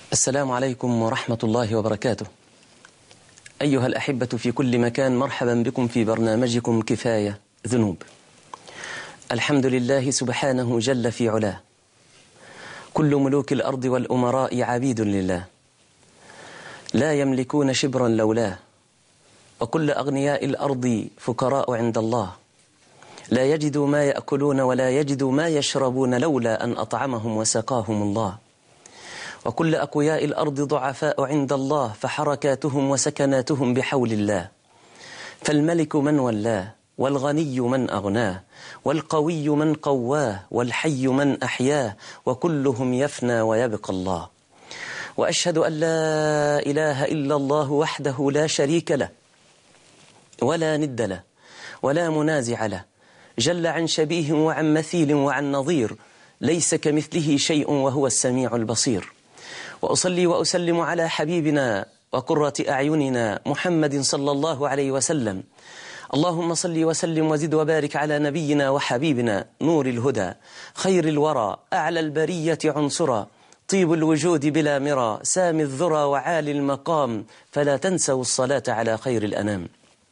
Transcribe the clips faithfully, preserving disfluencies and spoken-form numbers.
السلام عليكم ورحمة الله وبركاته. أيها الأحبة في كل مكان، مرحبا بكم في برنامجكم كفاية ذنوب. الحمد لله سبحانه جل في علاه، كل ملوك الأرض والأمراء عبيد لله، لا يملكون شبرا لولاه، وكل أغنياء الأرض فقراء عند الله، لا يجدوا ما يأكلون ولا يجدوا ما يشربون لولا أن أطعمهم وسقاهم الله، وكل أقوياء الأرض ضعفاء عند الله، فحركاتهم وسكناتهم بحول الله، فالملك من ولاه، والغني من أغناه، والقوي من قواه، والحي من أحياه، وكلهم يفنى ويبقى الله. وأشهد أن لا إله إلا الله وحده لا شريك له ولا ند له ولا منازع له، جل عن شبيه وعن مثيل وعن نظير، ليس كمثله شيء وهو السميع البصير. وأصلي وأسلم على حبيبنا وقرة أعيننا محمد صلى الله عليه وسلم. اللهم صل وسلم وزد وبارك على نبينا وحبيبنا نور الهدى، خير الورى، أعلى البرية عنصرا، طيب الوجود بلا مرى، سامي الذرى وعالي المقام، فلا تنسوا الصلاة على خير الأنام.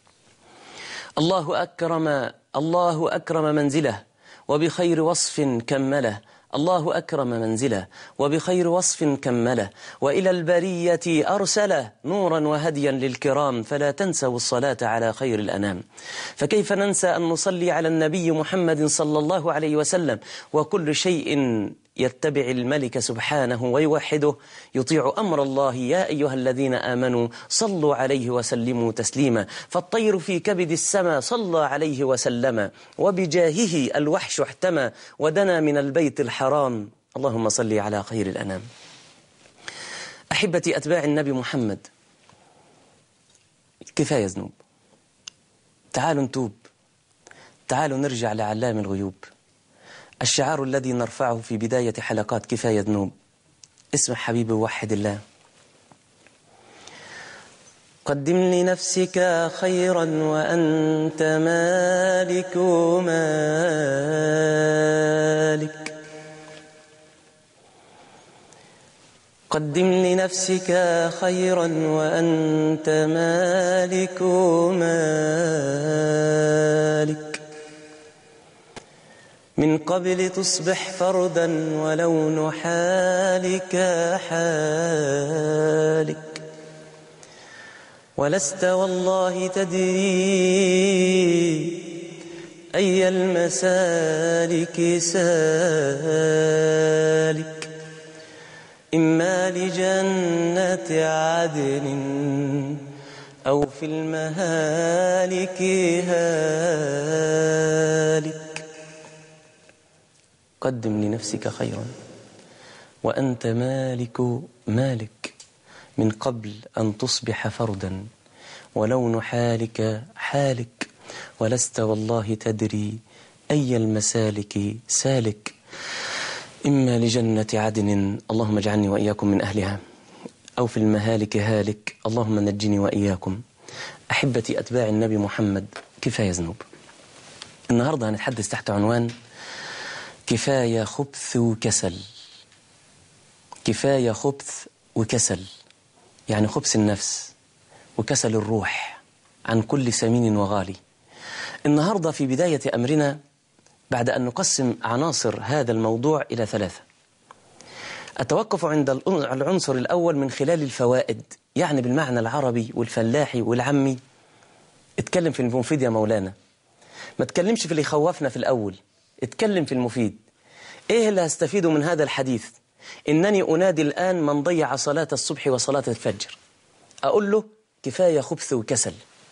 الله أكرم الله أكرم منزله وبخير وصف كمله، الله أكرم منزله وبخير وصف كمله، وإلى البرية أرسله نورا وهديا للكرام، فلا تنسوا الصلاة على خير الأنام. فكيف ننسى أن نصلي على النبي محمد صلى الله عليه وسلم، وكل شيء يتبع الملك سبحانه ويوحده، يطيع أمر الله. يا أيها الذين آمنوا صلوا عليه وسلموا تسليما، فالطير في كبد السماء صلى عليه وسلم، وبجاهه الوحش احتمى ودنا من البيت الحرام، اللهم صل على خير الأنام. أحبتي أتباع النبي محمد، كفاية ذنوب، تعالوا نتوب، تعالوا نرجع لعلام الغيوب. الشعار الذي نرفعه في بداية حلقات كفاية ذنوب، اسم حبيبي ووحد الله. قدم لنفسك خيرا وأنت مالك مالك، قدم لنفسك خيرا وأنت مالك مالك، من قبل تصبح فردا ولون حالك حالك، ولست والله تدري أي المسالك سالك، إما لجنة عدن أو في المهالك هالك. قدم لنفسك خيرا وأنت مالك مالك، من قبل أن تصبح فردا ولون حالك حالك، ولست والله تدري أي المسالك سالك، إما لجنة عدن، اللهم اجعلني وإياكم من أهلها، أو في المهالك هالك، اللهم نجني وإياكم. أحبتي أتباع النبي محمد، كفاية ذنوب. النهاردة هنتحدث تحت عنوان كفاية خبث وكسل. كفاية خبث وكسل، يعني خبث النفس وكسل الروح عن كل سمين وغالي. النهاردة في بداية أمرنا، بعد أن نقسم عناصر هذا الموضوع إلى ثلاثة، أتوقف عند العنصر الأول من خلال الفوائد، يعني بالمعنى العربي والفلاحي والعمي. اتكلم في المفيد يا مولانا، ما تكلمش في اللي يخوفنا في الأول، اتكلم في المفيد. ايه اللي هستفيده من هذا الحديث؟ انني انادي الآن من ضيع صلاة الصبح وصلاة الفجر، اقول له كفاية خبث وكسل،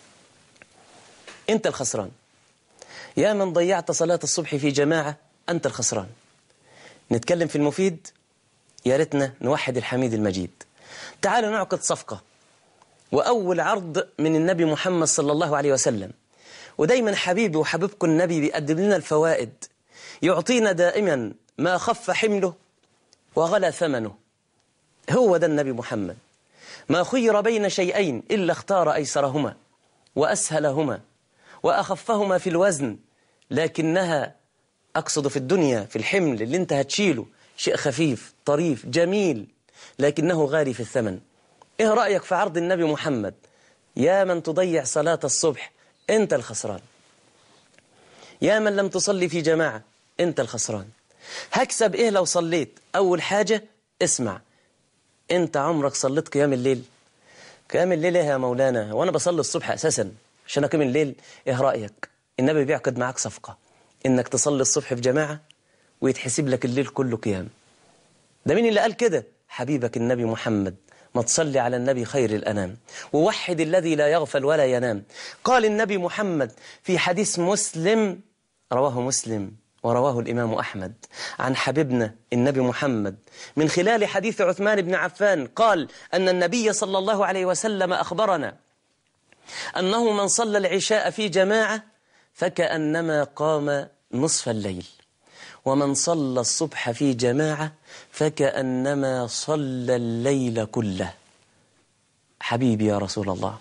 انت الخسران. يا من ضيعت صلاة الصبح في جماعة، انت الخسران. نتكلم في المفيد، يا ريتنا نوحد الحميد المجيد. تعالوا نعقد صفقة، وأول عرض من النبي محمد صلى الله عليه وسلم. ودايما حبيبي وحبيبكم النبي بيقدم لنا الفوائد، يعطينا دائما ما خف حمله وغلى ثمنه. هو ده النبي محمد، ما خير بين شيئين إلا اختار أيسرهما وأسهلهما وأخفهما في الوزن، لكنها أقصد في الدنيا في الحمل اللي انت هتشيله شيء خفيف طريف جميل، لكنه غالي في الثمن. إيه رأيك في عرض النبي محمد؟ يا من تضيع صلاة الصبح أنت الخسران، يا من لم تصلي في جماعة أنت الخسران. هكسب إيه لو صليت؟ أول حاجة اسمع، أنت عمرك صليت قيام الليل؟ قيام الليل إيه يا مولانا؟ وأنا بصلي الصبح أساسا عشان أقيم الليل. إيه رأيك؟ النبي بيعقد معاك صفقة إنك تصلي الصبح في جماعة ويتحسب لك الليل كله قيام. ده مين اللي قال كده؟ حبيبك النبي محمد. ما تصلي على النبي خير الأنام، ووحد الذي لا يغفل ولا ينام. قال النبي محمد في حديث مسلم، رواه مسلم ورواه الإمام أحمد، عن حبيبنا النبي محمد من خلال حديث عثمان بن عفان، قال أن النبي صلى الله عليه وسلم أخبرنا أنه من صلى العشاء في جماعة فكأنما قام نصف الليل، ومن صلى الصبح في جماعة فكأنما صلى الليل كله. حبيبي يا رسول الله،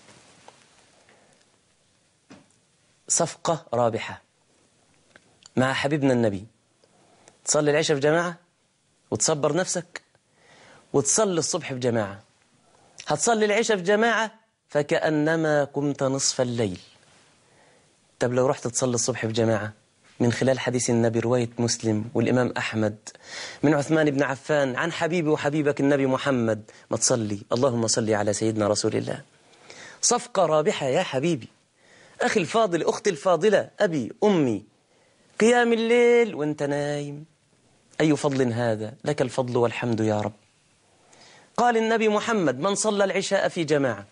صفقة رابحة مع حبيبنا النبي. تصلي العشاء في جماعة وتصبر نفسك، وتصلي الصبح في جماعة. هتصلي العشاء في جماعة فكأنما قمت نصف الليل. طب لو رحت تصلي الصبح في جماعة من خلال حديث النبي رواية مسلم والإمام أحمد من عثمان بن عفان عن حبيبي وحبيبك النبي محمد، ما تصلي اللهم صلي على سيدنا رسول الله. صفقة رابحة يا حبيبي. أخي الفاضل، أختي الفاضلة، أبي أمي، قيام الليل وانت نايم، أي فضل هذا؟ لك الفضل والحمد يا رب. قال النبي محمد من صلى العشاء في جماعة،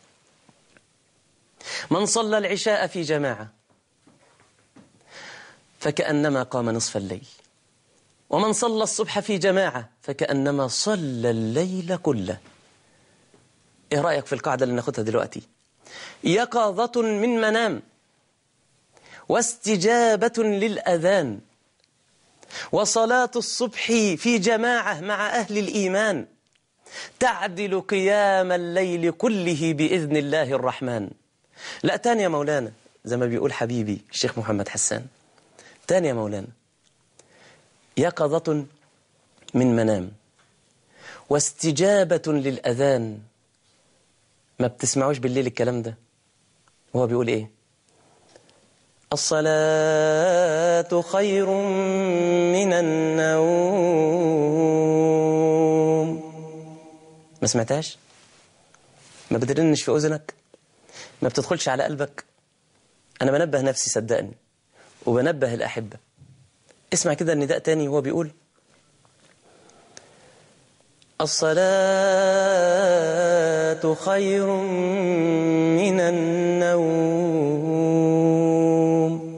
من صلى العشاء في جماعة فكأنما قام نصف الليل، ومن صلى الصبح في جماعة فكأنما صلى الليل كله. إيه رأيك في القاعدة اللي ناخدها دلوقتي؟ يقظة من منام، واستجابة للأذان، وصلاة الصبح في جماعة مع أهل الإيمان تعدل قيام الليل كله بإذن الله الرحمن. لا تاني يا مولانا، زي ما بيقول حبيبي الشيخ محمد حسان، تاني يا مولانا، يقظة من منام واستجابة للأذان. ما بتسمعوش بالليل الكلام ده؟ وهو بيقول إيه؟ الصلاة خير من النوم. ما سمعتهاش؟ ما بترنش في أذنك؟ ما بتدخلش على قلبك؟ أنا بنبه نفسي صدقني، وبنبه الأحبة. اسمع كده النداء تاني وهو بيقول الصلاة خير من النوم.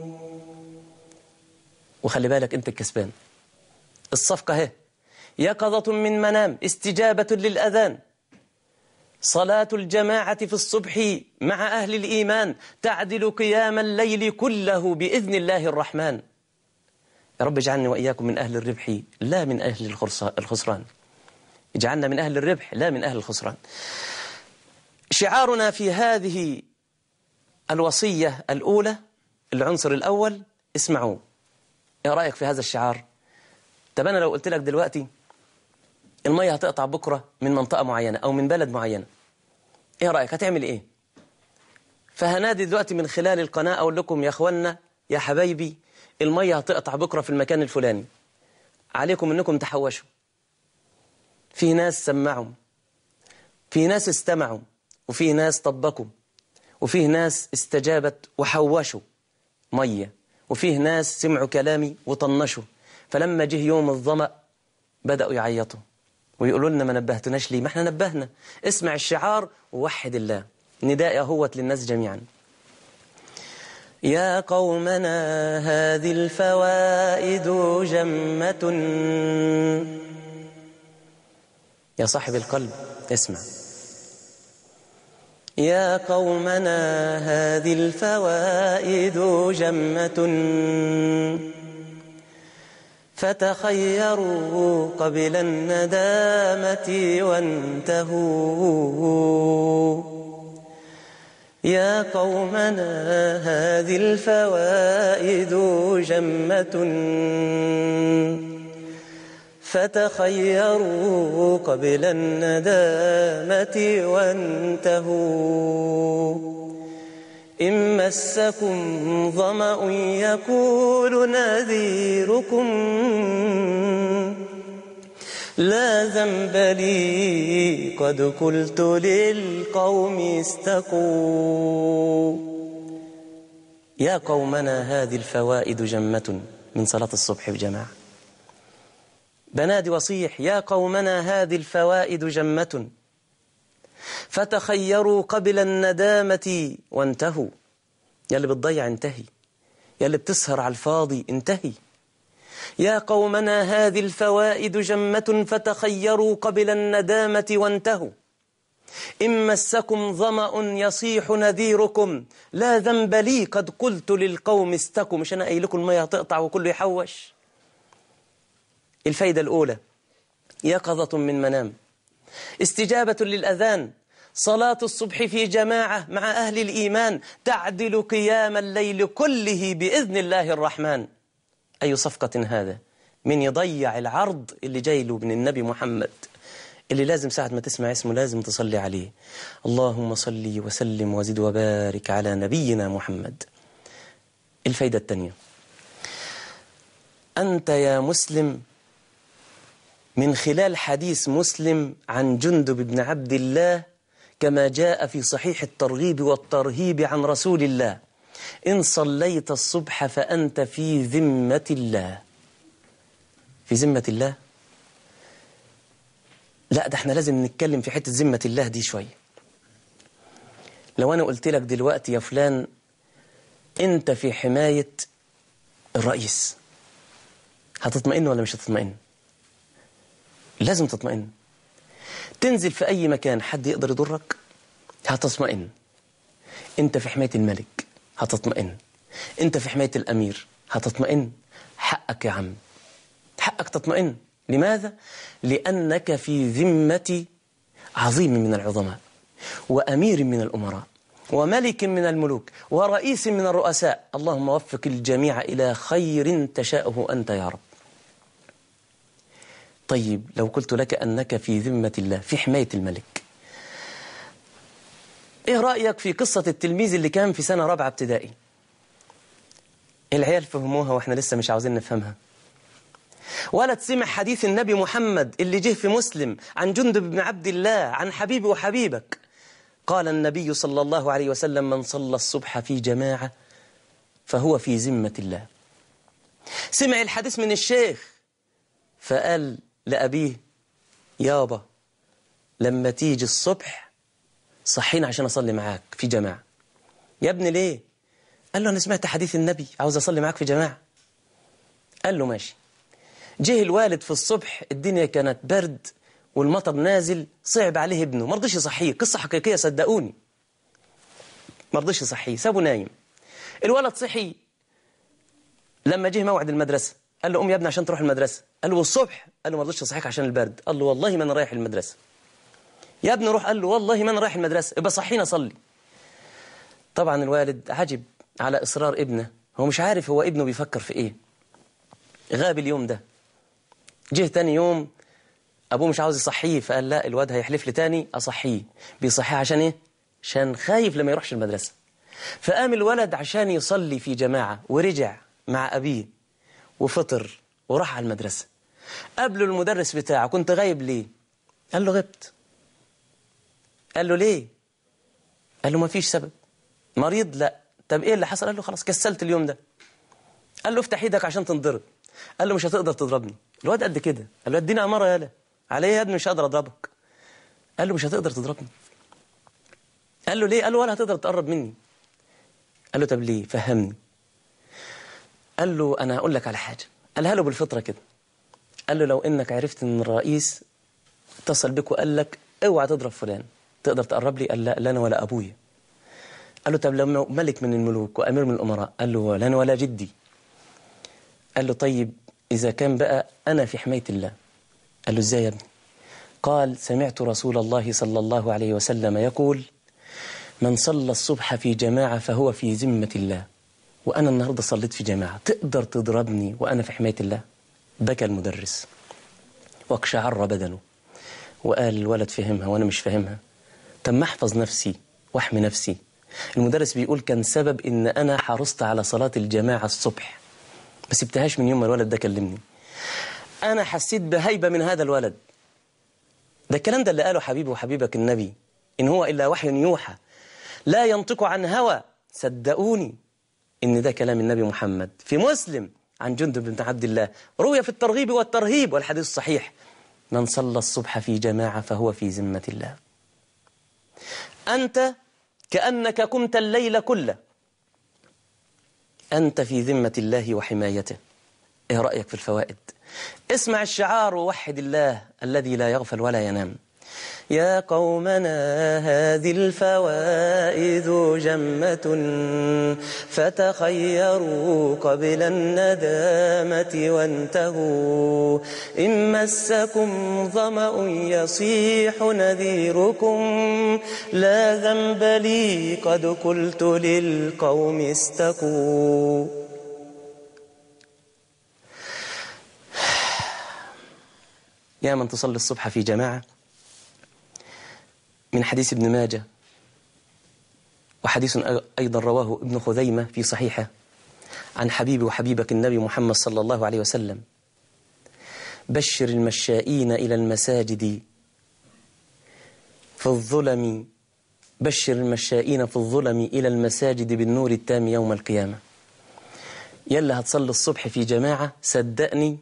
وخلي بالك انت الكسبان. الصفقة اهي، يقظة من منام، استجابة للأذان، صلاة الجماعة في الصبح مع أهل الإيمان تعدل قيام الليل كله بإذن الله الرحمن. يا رب اجعلني وإياكم من أهل الربح لا من أهل الخسران. اجعلنا من أهل الربح لا من أهل الخسران. شعارنا في هذه الوصية الأولى، العنصر الأول، اسمعوا. ايه رأيك في هذا الشعار؟ طب أنا لو قلت لك دلوقتي المية هتقطع بكرة من منطقة معينة أو من بلد معينة، ايه رأيك؟ هتعمل ايه؟ فهنادي دلوقتي من خلال القناة أقول لكم يا أخوانا يا حبايبي، المية هتقطع بكرة في المكان الفلاني، عليكم أنكم تحوشوا. في ناس سمعوا، في ناس استمعوا، وفي ناس طبقوا، وفيه ناس استجابت وحوشوا مية، وفيه ناس سمعوا كلامي وطنشوا. فلما جه يوم الظمأ بدأوا يعيطوا ويقولوا لنا ما نبهتناش ليه؟ ما احنا نبهنا. اسمع الشعار ووحد الله. نداء اهوت للناس جميعا. يا قومنا هذه الفوائد جمة. يا صاحب القلب اسمع. يا قومنا هذه الفوائد جمة، فتخيروا قبل الندامة وانتهوا. يا قومنا هذه الفوائد جمة، فتخيروا قبل الندامة وانتهوا. إن مسكم ظمأ يقول نذيركم لا ذنب لي قد قلت للقوم استقوا. يا قومنا هذه الفوائد جمة من صلاة الصبح بجماعة. بنادي وصيح يا قومنا هذه الفوائد جمة فتخيروا قبل الندامة وانتهوا. يا اللي بتضيع انتهي، يا اللي بتسهر على الفاضي انتهي. يا قومنا هذه الفوائد جمة فتخيروا قبل الندامة وانتهوا. إن مسكم ظمأ يصيح نذيركم لا ذنب لي قد قلت للقوم استقوا. مش أنا قايل لكم المية هتقطع وكله يحوش. الفايدة الأولى يقظة من منام، استجابة للأذان. صلاة الصبح في جماعة مع أهل الإيمان تعدل قيام الليل كله بإذن الله الرحمن. أي صفقة هذا من يضيع العرض اللي جاي له من النبي محمد، اللي لازم ساعة ما تسمع اسمه لازم تصلي عليه. اللهم صلي وسلم وزد وبارك على نبينا محمد. الفايدة الثانية، أنت يا مسلم من خلال حديث مسلم عن جندب بن عبد الله كما جاء في صحيح الترغيب والترهيب عن رسول الله: إن صليت الصبح فأنت في ذمة الله. في ذمة الله؟ لا، ده احنا لازم نتكلم في حتة ذمة الله دي شوية. لو أنا قلت لك دلوقتي يا فلان أنت في حماية الرئيس، هتطمئن ولا مش هتطمئن؟ لازم تطمئن. تنزل في أي مكان حد يقدر يضرك هتطمئن. أنت في حماية الملك هتطمئن. أنت في حماية الأمير هتطمئن. حقك يا عم، حقك تطمئن. لماذا؟ لأنك في ذمة عظيم من العظماء، وأمير من الأمراء، وملك من الملوك، ورئيس من الرؤساء. اللهم وفق الجميع إلى خير تشاءه أنت يا رب. طيب لو قلت لك أنك في ذمة الله في حماية الملك، إيه رأيك في قصة التلميذ اللي كان في سنة رابعة ابتدائي؟ العيال فهموها وإحنا لسه مش عاوزين نفهمها. ولا تسمع حديث النبي محمد اللي جه في مسلم عن جندب بن عبد الله عن حبيبي وحبيبك. قال النبي صلى الله عليه وسلم: من صلى الصبح في جماعة فهو في ذمة الله. سمع الحديث من الشيخ فقال لأبيه: يابا لما تيجي الصبح صحينا عشان أصلي معاك في جماعة. يا ابني ليه؟ قال له: أنا سمعت حديث النبي عاوز أصلي معاك في جماعة. قال له: ماشي. جه الوالد في الصبح، الدنيا كانت برد والمطر نازل، صعب عليه ابنه، مرضيش يصحيه. قصة حقيقية صدقوني. مرضيش يصحيه، سابه نايم. الولد صحي لما جه موعد المدرسة، قال له: قوم يا ابني عشان تروح المدرسة. قال له: والصبح؟ قال له: مرضيش يصحيك عشان البرد. قال له: والله ما أنا رايح المدرسة. يا ابني روح. قال له: والله ما أنا رايح المدرسة. يبقى صحينا صلي. طبعا الوالد عجب على إصرار ابنه، هو مش عارف هو ابنه بيفكر في إيه. غاب اليوم ده. جه تاني يوم أبوه مش عاوز يصحيه، فقال: لا، الواد هيحلف لي تاني أصحيه. بيصحيه عشان إيه؟ عشان خايف لما يروحش المدرسة. فقام الولد عشان يصلي في جماعة ورجع مع أبيه وفطر وراح على المدرسة. قبله المدرس بتاعه: كنت غايب ليه؟ قال له: غبت. قال له: ليه؟ قال له: ما فيش سبب. مريض؟ لا. طب إيه اللي حصل؟ قال له: خلاص كسلت اليوم ده. قال له: افتح ايدك عشان تنضرب. قال له: مش هتقدر تضربني. الواد قد كده. قال له: اديني أمارة يالا. عليه يا ابني مش هقدر أضربك. قال له: مش هتقدر تضربني. قال له: ليه؟ قال له: ولا هتقدر تقرب مني. قال له: طب ليه؟ فهمني. قال له: أنا هقول لك على حاجة. قالها له بالفطرة كده. قال له: لو إنك عرفت إن الرئيس اتصل بك وقال لك اوعى تضرب فلان، تقدر تقرب لي؟ قال: لا، لا أنا ولا أبويا. قال له: طب لما ملك من الملوك وأمير من الأمراء؟ قال له: ولا أنا ولا جدي. قال له: طيب إذا كان بقى أنا في حماية الله. قال له: إزاي يا ابني؟ قال: سمعت رسول الله صلى الله عليه وسلم يقول: من صلى الصبح في جماعة فهو في ذمة الله. وأنا النهاردة صليت في جماعة، تقدر تضربني وأنا في حماية الله؟ بكى المدرس. واقشعر بدنه، وقال الولد فهمها وأنا مش فاهمها، طب ما أحفظ نفسي وأحمي نفسي. المدرس بيقول كان سبب إن أنا حرصت على صلاة الجماعة الصبح، ما سبتهاش من يوم ما الولد ده كلمني. أنا حسيت بهيبة من هذا الولد. ده الكلام ده اللي قاله حبيبي وحبيبك النبي، إن هو إلا وحي يوحى لا ينطق عن هوى. صدقوني إن ده كلام النبي محمد. في مسلم عن جندب بن عبد الله روي في الترغيب والترهيب والحديث الصحيح: من صلى الصبح في جماعة فهو في ذمة الله. أنت كأنك قمت الليل كله، أنت في ذمة الله وحمايته. إيه رأيك في الفوائد؟ اسمع الشعار ووحد الله الذي لا يغفل ولا ينام. يا قومنا هذه الفوائد جمة، فتخيروا قبل الندامة وانتهوا. إن مسكم ظمأ يصيح نذيركم، لا ذنب لي قد قلت للقوم استقوا. يا من تصلي الصبح في جماعة، من حديث ابن ماجه، وحديث أيضا رواه ابن خزيمة في صحيحه، عن حبيبي وحبيبك النبي محمد صلى الله عليه وسلم: بشر المشائين إلى المساجد في الظلم بشر المشائين في الظلم إلى المساجد بالنور التام يوم القيامة. يلا هتصلي الصبح في جماعة، صدقني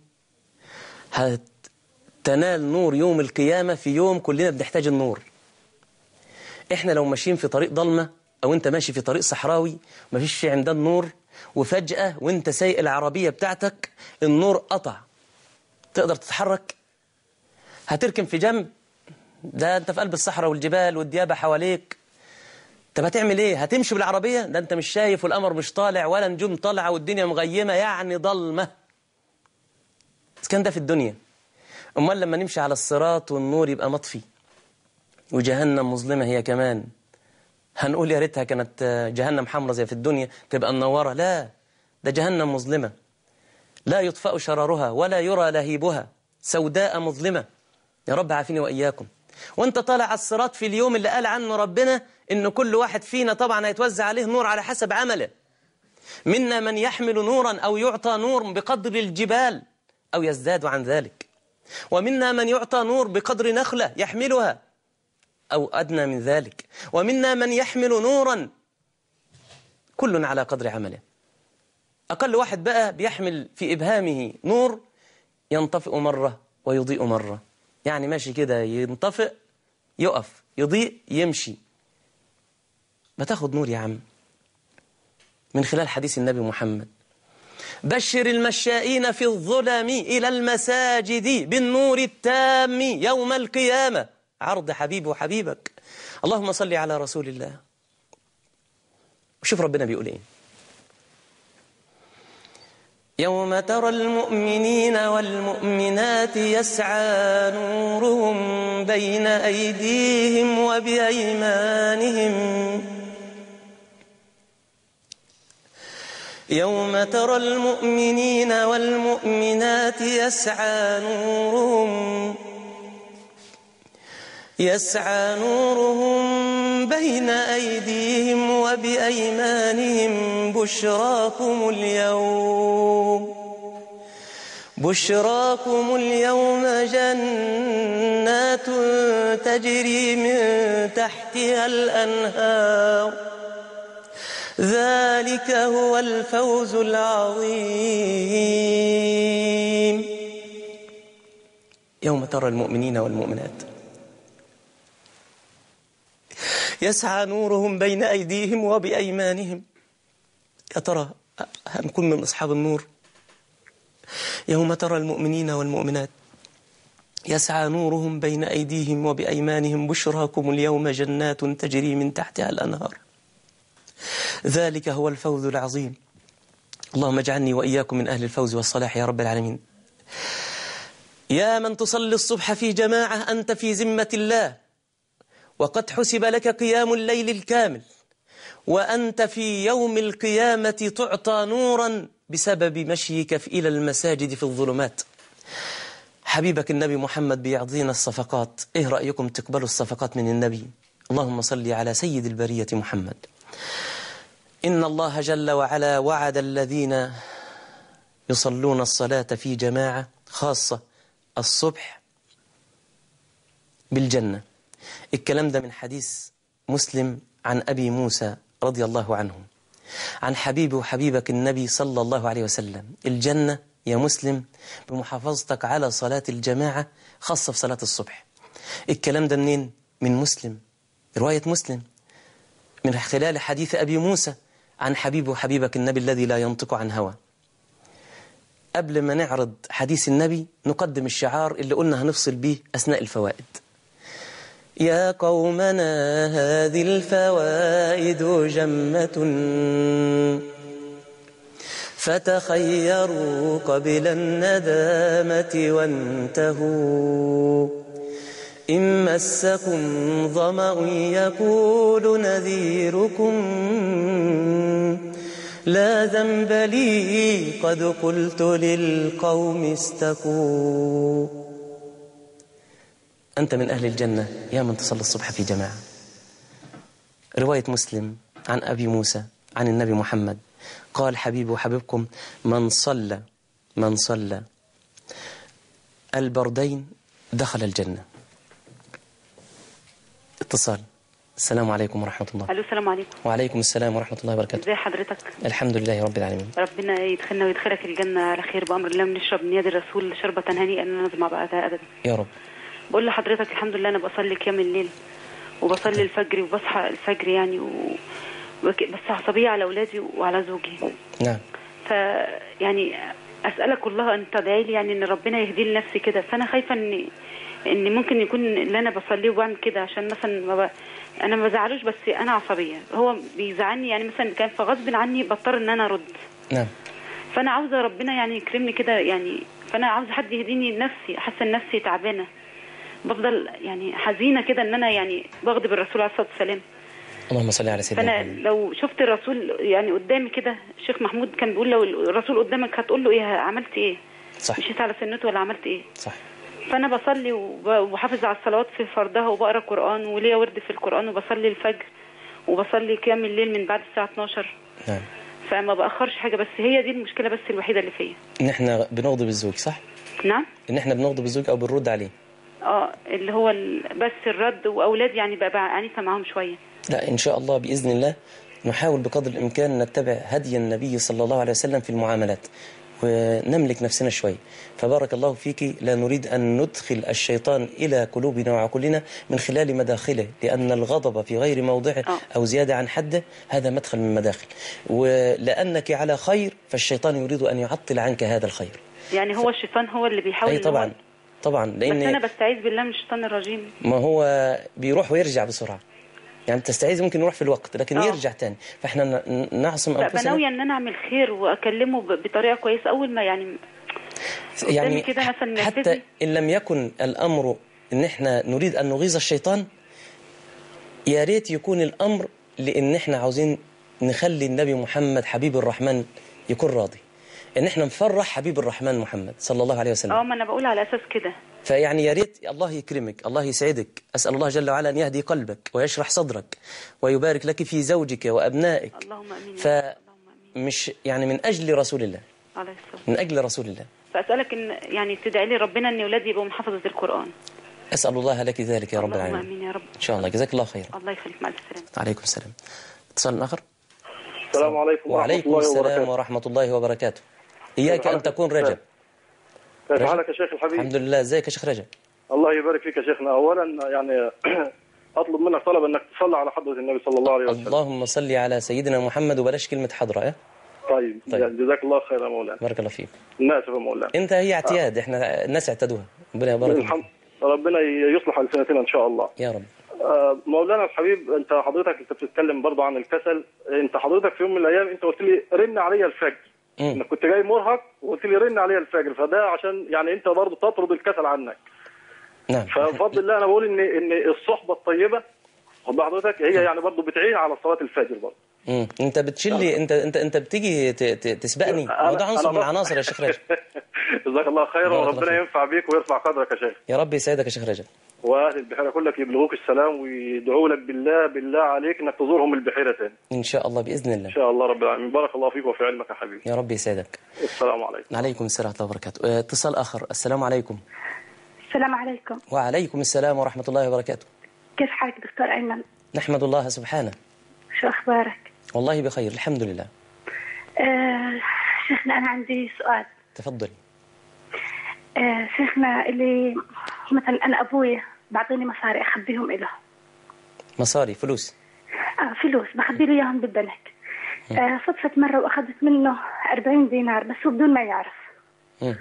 هتنال نور يوم القيامة. في يوم كلنا بنحتاج النور. احنا لو ماشيين في طريق ضلمة، او انت ماشي في طريق صحراوي مفيش في عمدان نور، وفجأة وانت سايق العربية بتاعتك النور قطع، تقدر تتحرك؟ هتركن في جنب؟ ده انت في قلب الصحراء والجبال والديابة حواليك. طب هتعمل ايه؟ هتمشي بالعربية؟ ده انت مش شايف والقمر مش طالع ولا نجوم طالعة والدنيا مغيمة، يعني ضلمة. كان ده في الدنيا. امال لما نمشي على الصراط والنور يبقى مطفي وجهنم مظلمة هي كمان، هنقول يا ريتها كانت جهنم حمرة زي في الدنيا تبقى منورة؟ لا، ده جهنم مظلمة لا يطفأ شرارها ولا يرى لهيبها، سوداء مظلمة. يا رب عافيني وإياكم. وانت طالع على الصراط في اليوم اللي قال عنه ربنا إن كل واحد فينا طبعا هيتوزع عليه نور على حسب عمله. منا من يحمل نورا أو يعطى نور بقدر الجبال أو يزداد عن ذلك، ومنا من يعطى نور بقدر نخلة يحملها أو أدنى من ذلك، ومنا من يحمل نورا، كل على قدر عمله. أقل واحد بقى بيحمل في إبهامه نور ينطفئ مرة ويضيء مرة، يعني ماشي كده ينطفئ يقف، يضيء يمشي. بتاخد نور يا عم من خلال حديث النبي محمد: بشر المشائين في الظلم إلى المساجد بالنور التام يوم القيامة. عرض حبيبي وحبيبك. اللهم صل على رسول الله. وشوف ربنا بيقول ايه: يوم ترى المؤمنين والمؤمنات يسعى نورهم بين أيديهم وبأيمانهم يوم ترى المؤمنين والمؤمنات يسعى نورهم يسعى نورهم بين أيديهم وبأيمانهم بشراكم اليوم بشراكم اليوم جنات تجري من تحتها الأنهار ذلك هو الفوز العظيم. يوم ترى المؤمنين والمؤمنات يسعى نورهم بين أيديهم وبأيمانهم. يا ترى هنكون من أصحاب النور؟ يوم ترى المؤمنين والمؤمنات يسعى نورهم بين أيديهم وبأيمانهم بشراكم اليوم جنات تجري من تحتها الأنهار ذلك هو الفوز العظيم. اللهم اجعلني وإياكم من أهل الفوز والصلاح يا رب العالمين. يا من تصلي الصبح في جماعة، أنت في ذمة الله، وقد حسب لك قيام الليل الكامل، وأنت في يوم القيامة تعطى نورا بسبب مشيك إلى المساجد في الظلمات. حبيبك النبي محمد بيعطينا الصفقات، إيه رأيكم تقبلوا الصفقات من النبي؟ اللهم صل على سيد البرية محمد. إن الله جل وعلا وعد الذين يصلون الصلاة في جماعة خاصة الصبح بالجنة. الكلام ده من حديث مسلم عن أبي موسى رضي الله عنه، عن حبيبي وحبيبك النبي صلى الله عليه وسلم. الجنة يا مسلم بمحافظتك على صلاة الجماعة خاصة في صلاة الصبح. الكلام ده منين؟ من مسلم، رواية مسلم، من خلال حديث أبي موسى عن حبيبي وحبيبك النبي الذي لا ينطق عن هوى. قبل ما نعرض حديث النبي نقدم الشعار اللي قلنا هنفصل به أثناء الفوائد. يا قومنا هذه الفوائد جمة، فتخيروا قبل الندامة وانتهوا. إن مسكم ظمأ يقول نذيركم، لا ذنب لي قد قلت للقوم استكوا. أنت من أهل الجنة يا من تصلي الصبح في جماعة. رواية مسلم عن أبي موسى عن النبي محمد قال حبيبي وحبيبكم من صلى من صلى البردين دخل الجنة. اتصال. السلام عليكم ورحمة الله. الو السلام عليكم. وعليكم السلام ورحمة الله وبركاته. ازي حضرتك؟ الحمد لله رب العالمين. ربنا يدخلنا ويدخلك الجنة على خير بأمر الله، ونشرب من يد الرسول شربة هنيئا أن نظمع بعدها أبدا يا رب. بقول لحضرتك الحمد لله أنا بصلي قيام الليل وبصلي الفجر وبصحى الفجر يعني و... بس عصبية على أولادي وعلى زوجي. نعم. ف يعني أسألك الله أن تدعي لي يعني إن ربنا يهدي لي نفسي كده، فأنا خايفة إن إن ممكن يكون اللي أنا بصليه وبعمل كده عشان مثلا ما ب... أنا ما بزعلوش بس أنا عصبية، هو بيزعلني يعني مثلا كان فغصب عني بضطر إن أنا أرد. نعم. فأنا عاوزة ربنا يعني يكرمني كده يعني، فأنا عاوزة حد يهديني نفسي، حاسة نفسي تعبانة، بفضل يعني حزينة كده إن أنا يعني بغضب الرسول عليه الصلاة والسلام. اللهم صل على سيدنا فأنا محمد. لو شفت الرسول يعني قدامي كده، الشيخ محمود كان بيقول لو الرسول قدامك هتقول له إيه؟ عملت إيه؟ صح. مشيت على سنته ولا عملت إيه؟ صح. فأنا بصلي وبحافظ على الصلوات في فرضها وبقرأ قرآن وليا ورد في القرآن وبصلي الفجر وبصلي قيام الليل من بعد الساعة اتناشر. نعم. فما بأخرش حاجة، بس هي دي المشكلة بس الوحيدة اللي فيا. إن إحنا بنغضب الزوج، صح؟ نعم. إن إحنا بنغضب الزوج أو بنرد عليه. اه اللي هو ال... بس الرد، وأولاد يعني بقى عنيفة معاهم شوية. لا إن شاء الله بإذن الله نحاول بقدر الإمكان نتبع هدي النبي صلى الله عليه وسلم في المعاملات ونملك نفسنا شوي. فبارك الله فيك، لا نريد أن ندخل الشيطان إلى قلوبنا وعقولنا من خلال مداخله، لأن الغضب في غير موضعه أو زيادة عن حده هذا مدخل من مداخل، ولأنك على خير فالشيطان يريد أن يعطل عنك هذا الخير. يعني هو الشيطان هو اللي بيحاول. أي طبعا طبعا، لأن بس أنا بستعيذ بالله من الشيطان الرجيم. ما هو بيروح ويرجع بسرعة، يعني تستعيذ ممكن يروح في الوقت لكن أوه. يرجع تاني، فاحنا نعصم انفسنا. بناوي ان انا اعمل خير واكلمه بطريقه كويسه اول ما يعني يعني كده مثلا حتى ان لم يكن الامر ان احنا نريد ان نغيظ الشيطان، يا ريت يكون الامر لان احنا عاوزين نخلي النبي محمد حبيب الرحمن يكون راضي، ان احنا نفرح حبيب الرحمن محمد صلى الله عليه وسلم. اه ما انا بقول على اساس كده. فيعني يا ريت الله يكرمك، الله يسعدك، أسأل الله جل وعلا أن يهدي قلبك ويشرح صدرك ويبارك لك في زوجك وأبنائك. اللهم آمين. فمش يعني من أجل رسول الله، عليه الصلاة من أجل رسول الله. فأسألك إن يعني تدعي لي ربنا إن أولادي يبقوا من حفظة القرآن. أسأل الله لك ذلك يا رب العالمين. اللهم آمين يا رب. إن شاء الله، جزاك الله خير. الله يخليك، مع السلامة. عليكم السلام. اتصال آخر. السلام عليكم. وعليكم السلام ورحمة الله وبركاته. إياك أن تكون رجب. كيف حالك يا شيخ الحبيب؟ الحمد لله. ازيك يا شيخ رجب؟ الله يبارك فيك يا شيخنا. اولا يعني اطلب منك طلب انك تصلي على حضرة النبي صلى الله عليه وسلم. اللهم صل على سيدنا محمد وبلاش كلمة حضرة. اه طيب, طيب. جزاك الله خير يا مولانا. بارك الله فيك. الناس يا مولانا. انت هي اعتياد، احنا الناس اعتادوها. ربنا يبارك فيك. ربنا يصلح السنتين ان شاء الله يا رب. مولانا الحبيب، انت حضرتك انت بتتكلم برضه عن الكسل. انت حضرتك في يوم من الايام انت قلت لي رن عليا الفجر. انك كنت جاي مرهق وقلت لي رن عليا الفجر، فده عشان يعني انت برضه تطرد الكسل عنك. نعم. فبفضل الله انا بقول ان ان الصحبه الطيبه خد حضرتك هي يعني برضه بتعين على صلاه الفجر برضه. امم انت بتشيل لي، انت انت انت بتيجي تسبقني، وده عنصر من العناصر يا شيخ رجب. جزاك الله خيرا بارك الله وربنا فيك. ينفع بيك ويرفع قدرك يا شيخ. يا رب يسعدك يا شيخ رجب. واهل البحيره كلك يبلغوك السلام ويدعوا لك بالله بالله عليك انك تزورهم البحيره تاني إن شاء الله بإذن الله. ان شاء الله رب العالمين. بارك الله فيك وفي علمك يا حبيبي. يا رب يسعدك. السلام عليكم. عليكم السلام ورحمة الله وبركاته. اه، اتصال آخر. السلام عليكم. السلام عليكم. وعليكم السلام ورحمة الله وبركاته. كيف حالك دكتور أيمن؟ نحمد الله سبحانه. شو أخبارك؟ والله بخير الحمد لله. آه شيخنا أنا عندي سؤال. تفضلي. آه شيخنا اللي مثلا أنا أبوي بعطيني مصاري أخبيهم إله. مصاري فلوس؟ آه فلوس بخبي له إياهم بالبنك. آه صدفت مرة وأخذت منه أربعين دينار بس هو بدون ما يعرف. مم.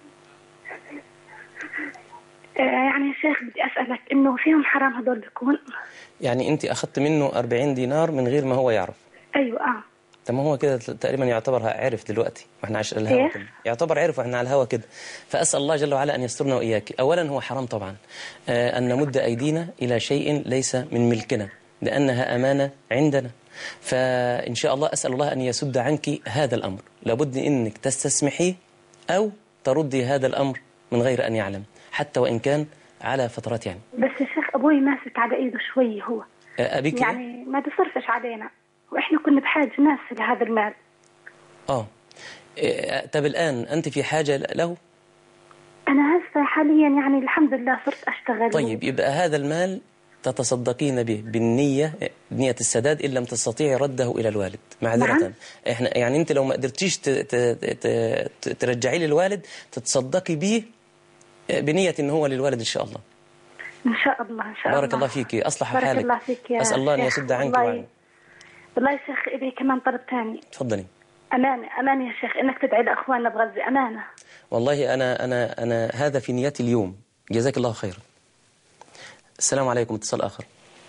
آه يعني يا شيخ بدي أسألك إنه فيهم حرام هدول بيكون؟ يعني أنت أخذت منه أربعين دينار من غير ما هو يعرف؟ أيوة آه. طب ما هو كده تقريبا يعتبر عرف دلوقتي واحنا على الهوا إيه؟ كده، يعتبر عرف واحنا على الهوا كده. فأسأل الله جل وعلا أن يسترنا وإياك. أولا هو حرام طبعا آه أن نمد أيدينا إلى شيء ليس من ملكنا لأنها أمانة عندنا. فإن شاء الله أسأل الله أن يسد عنك هذا الأمر. لابد أنك تستسمحيه أو تردي هذا الأمر من غير أن يعلم حتى وإن كان على فترات يعني. بس يا شيخ أبوي ماسك على إيده شوي هو. آه أبيك يعني ما بيصرفش علينا وإحنا كنا بحاجة ناس لهذا المال. آه إيه، طب الآن أنت في حاجة له؟ أنا هسه حاليا يعني الحمد لله صرت أشتغل. طيب يبقى هذا المال تتصدقين به بالنية، نية السداد إن لم تستطيعي رده إلى الوالد معذرة. نعم. إحنا يعني أنت لو ما قدرتيش ت- ت- ت- ترجعيه للوالد تتصدقي به بنية إن هو للوالد إن شاء الله. إن شاء الله إن شاء بارك الله. الله فيك. أصلح بارك حالك. الله فيك يا أسأل الله أن شيخ. يسد عنك والله وعنك. والله يا شيخ إبي كمان طلب ثاني. تفضلي. أمانة أمانة يا شيخ إنك تدعي لأخواننا بغزة أمانة. والله أنا أنا أنا هذا في نيتي اليوم. جزاك الله خيرا. السلام عليكم. اتصال آخر.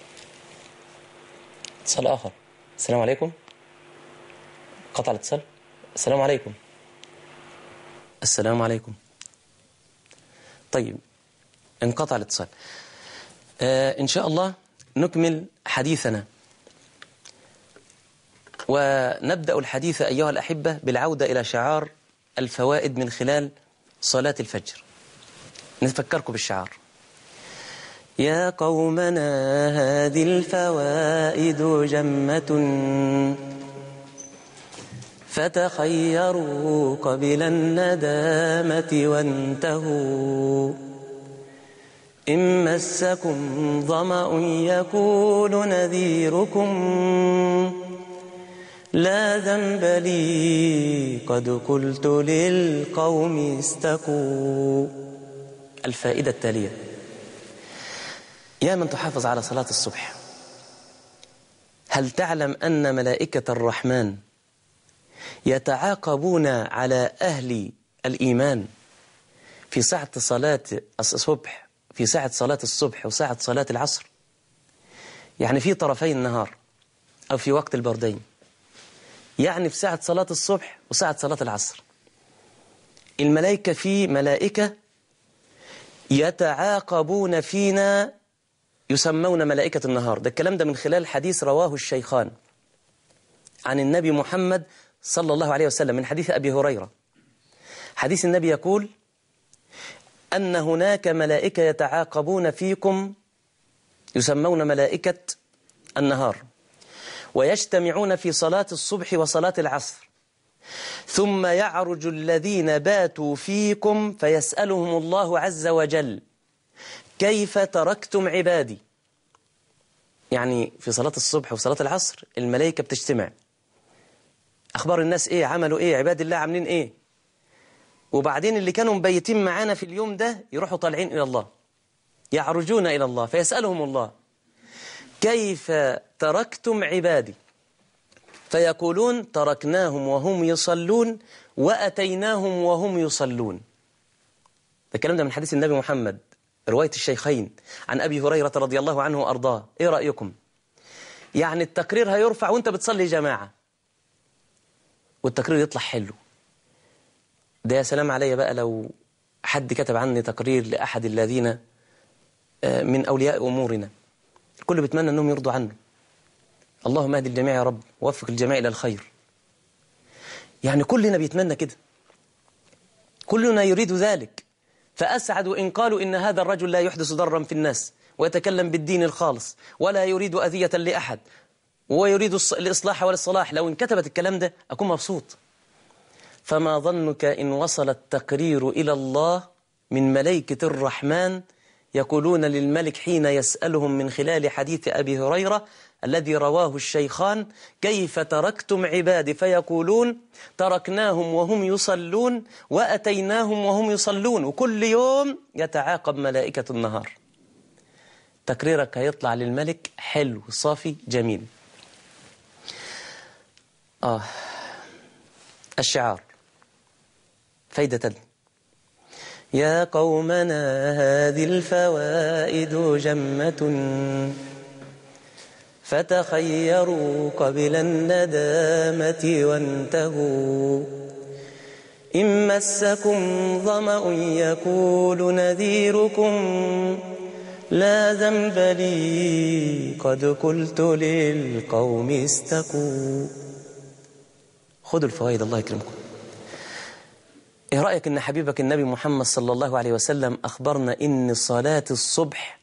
اتصال آخر. السلام عليكم. قطع الاتصال. السلام عليكم. السلام عليكم. طيب انقطع الاتصال. آه إن شاء الله نكمل حديثنا ونبدأ الحديث أيها الأحبة بالعودة إلى شعار الفوائد من خلال صلاة الفجر. نفكركم بالشعار. يا قومنا هذه الفوائد جمة فتخيروا قبل الندامة وانتهوا إن مسكم ظمأ يكون نذيركم لا ذنب لي قد قلت للقوم استكوا. الفائدة التالية: يا من تحافظ على صلاة الصبح، هل تعلم أن ملائكة الرحمن يتعاقبون على أهل الإيمان في ساعة صلاة الصبح، في ساعة صلاة الصبح وساعة صلاة العصر؟ يعني في طرفي النهار أو في وقت البردين، يعني في ساعة صلاة الصبح وساعة صلاة العصر. الملائكة في ملائكة يتعاقبون فينا يسمون ملائكة النهار. ده الكلام ده من خلال حديث رواه الشيخان عن النبي محمد صلى الله عليه وسلم من حديث أبي هريرة. حديث النبي يقول أن هناك ملائكة يتعاقبون فيكم يسمون ملائكة النهار ويجتمعون في صلاة الصبح وصلاة العصر، ثم يعرج الذين باتوا فيكم فيسألهم الله عز وجل كيف تركتم عبادي. يعني في صلاة الصبح وصلاة العصر الملائكة بتجتمع، أخبار الناس إيه، عملوا إيه، عباد الله عاملين إيه، وبعدين اللي كانوا مبيتين معانا في اليوم ده يروحوا طالعين إلى الله، يعرجون إلى الله فيسألهم الله كيف تركتم عبادي، فيقولون تركناهم وهم يصلون وأتيناهم وهم يصلون. ده الكلام ده من حديث النبي محمد رواية الشيخين عن أبي هريرة رضي الله عنه وأرضاه. إيه رأيكم؟ يعني التقرير هيرفع وانت بتصلي جماعة والتقرير يطلع حلو. ده يا سلام علي بقى لو حد كتب عني تقرير لأحد الذين من أولياء أمورنا، الكل بيتمنى أنهم يرضوا عنه. اللهم اهد الجميع يا رب ووفق الجميع إلى الخير. يعني كلنا بيتمنى كده. كلنا يريد ذلك. فأسعد إن قالوا إن هذا الرجل لا يحدث ضرا في الناس ويتكلم بالدين الخالص ولا يريد أذية لأحد ويريد الإصلاح والصلاح. لو انكتبت الكلام ده أكون مبسوط. فما ظنك إن وصل التقرير إلى الله من ملائكة الرحمن يقولون للملك حين يسألهم من خلال حديث أبي هريرة الذي رواه الشيخان: كيف تركتم عبادي؟ فيقولون: تركناهم وهم يصلون وأتيناهم وهم يصلون. وكل يوم يتعاقب ملائكة النهار. تقريرك هيطلع للملك حلو صافي جميل. آه الشعار فايدة: يا قومنا هذه الفوائد جمة فتخيروا قبل الندامة وانتهوا. إن مسكم ظمأ يقول نذيركم لا ذنب لي قد قلت للقوم استكوا. خذوا الفوائد الله يكرمكم. إيه رأيك إن حبيبك النبي محمد صلى الله عليه وسلم أخبرنا إن صلاة الصبح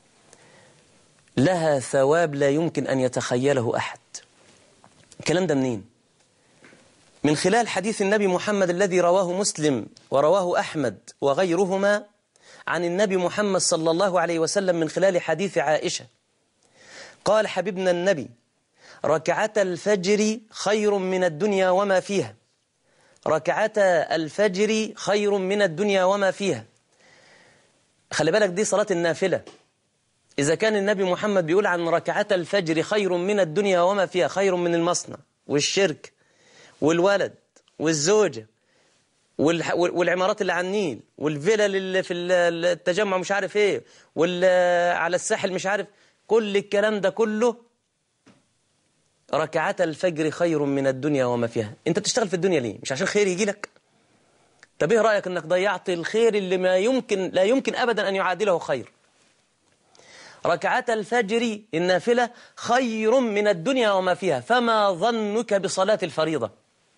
لها ثواب لا يمكن أن يتخيله أحد؟ الكلام ده منين؟ من خلال حديث النبي محمد الذي رواه مسلم ورواه أحمد وغيرهما عن النبي محمد صلى الله عليه وسلم من خلال حديث عائشة. قال حبيبنا النبي: ركعتا الفجر خير من الدنيا وما فيها. ركعتا الفجر خير من الدنيا وما فيها. خلي بالك دي صلاة النافلة. إذا كان النبي محمد بيقول عن ركعتا الفجر خير من الدنيا وما فيها، خير من المصنع والشرك والولد والزوجة والعمارات اللي على النيل والفلل اللي في التجمع مش عارف ايه وعلى الساحل مش عارف، كل الكلام ده كله ركعات الفجر خير من الدنيا وما فيها. انت بتشتغل في الدنيا ليه؟ مش عشان خير يجيلك؟ طب ايه رأيك انك ضيعت الخير اللي ما يمكن لا يمكن ابدا ان يعادله خير؟ ركعات الفجر النافلة خير من الدنيا وما فيها، فما ظنك بصلاة الفريضة؟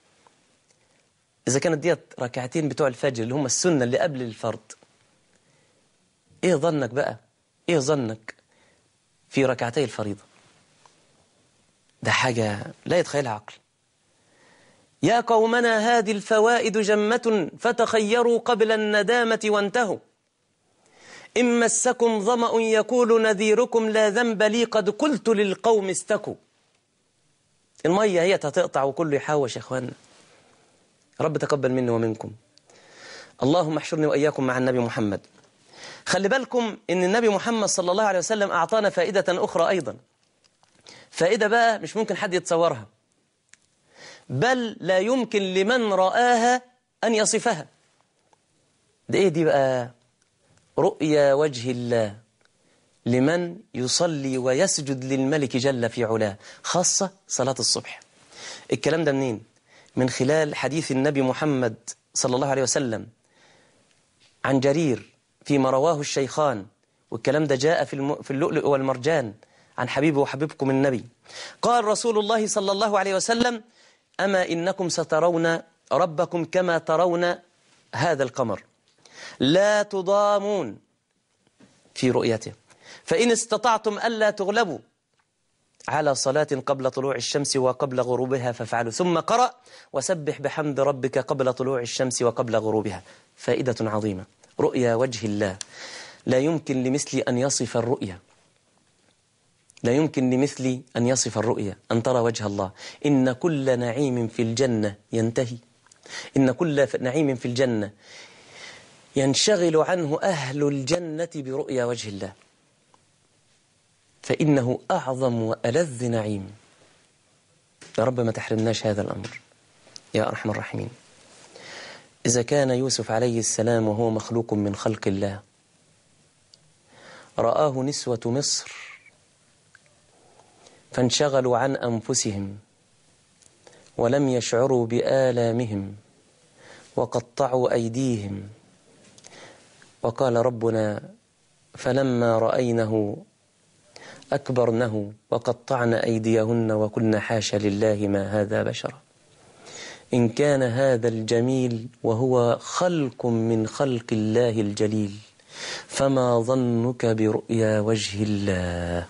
إذا كانت ديت ركعتين بتوع الفجر اللي هم السنة اللي قبل الفرض، إيه ظنك بقى؟ إيه ظنك في ركعتي الفريضة؟ ده حاجة لا يتخيلها عقل. يا قومنا هذه الفوائد جمة فتخيروا قبل الندامة وانتهوا. إن مسكم ظمأ يقول نذيركم لا ذنب لي قد قلت للقوم استكوا. المية هي هتقطع وكله يحاوش يا إخواننا. رب تقبل مني ومنكم. اللهم احشرني وإياكم مع النبي محمد. خلي بالكم إن النبي محمد صلى الله عليه وسلم أعطانا فائدة أخرى أيضا. فائدة بقى مش ممكن حد يتصورها، بل لا يمكن لمن رآها أن يصفها. ده إيه دي بقى؟ رؤيا وجه الله لمن يصلي ويسجد للملك جل في علاه، خاصة صلاة الصبح. الكلام ده منين؟ من خلال حديث النبي محمد صلى الله عليه وسلم عن جرير فيما رواه الشيخان، والكلام ده جاء في في اللؤلؤ والمرجان عن حبيبي وحبيبكم النبي. قال رسول الله صلى الله عليه وسلم: أما إنكم سترون ربكم كما ترون هذا القمر لا تضامون في رؤيته، فإن استطعتم ألا تغلبوا على صلاة قبل طلوع الشمس وقبل غروبها فافعلوا. ثم قرأ: وسبح بحمد ربك قبل طلوع الشمس وقبل غروبها. فائدة عظيمة. رؤيا وجه الله لا يمكن لمثلي أن يصف الرؤيا، لا يمكن لمثلي أن يصف الرؤيا أن ترى وجه الله. إن كل نعيم في الجنة ينتهي، إن كل نعيم في الجنة ينشغل عنه أهل الجنة برؤيا وجه الله، فإنه أعظم وألذ نعيم. يا رب ما تحرمناش هذا الأمر يا أرحم الراحمين. إذا كان يوسف عليه السلام وهو مخلوق من خلق الله رآه نسوة مصر فانشغلوا عن أنفسهم ولم يشعروا بآلامهم وقطعوا أيديهم، وقال ربنا: فلما رأينه أكبرنه وقطعن أيديهن وقلن حاشا لله ما هذا بشرا إن كان هذا الجميل وهو خلق من خلق الله الجليل فما ظنك برؤيا وجه الله.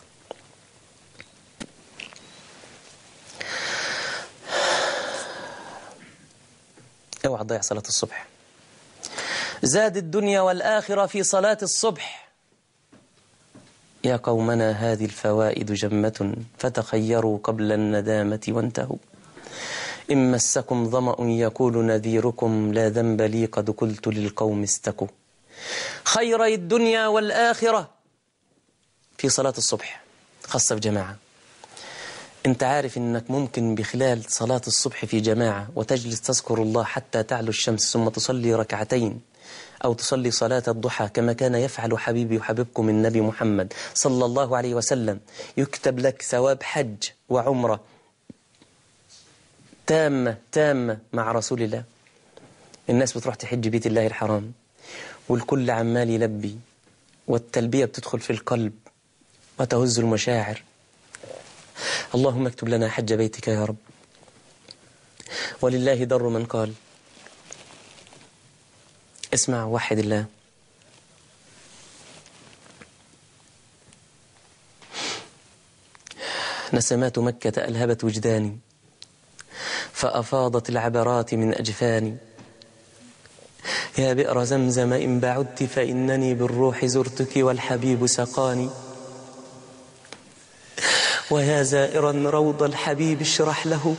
اوعى تضيع صلاة الصبح. زاد الدنيا والآخرة في صلاة الصبح. يا قومنا هذه الفوائد جمة فتخيروا قبل الندامة وانتهوا. إن مسكم ظمأ يقول نذيركم لا ذنب لي قد قلت للقوم استكوا. خيري الدنيا والآخرة في صلاة الصبح خاصة في جماعة. انت عارف انك ممكن بخلال صلاة الصبح في جماعة وتجلس تذكر الله حتى تعلو الشمس ثم تصلي ركعتين أو تصلي صلاة الضحى كما كان يفعل حبيبي وحبيبكم النبي محمد صلى الله عليه وسلم، يكتب لك ثواب حج وعمرة تامة تامة مع رسول الله. الناس بتروح تحج بيت الله الحرام والكل عمال يلبي والتلبية بتدخل في القلب وتهز المشاعر. اللهم اكتب لنا حج بيتك يا رب. ولله در من قال. اسمع وحد الله. نسمات مكة ألهبت وجداني فأفاضت العبرات من أجفاني. يا بئر زمزم إن بعدت فإنني بالروح زرتك والحبيب سقاني. ويا زائرا روض الحبيب اشرح له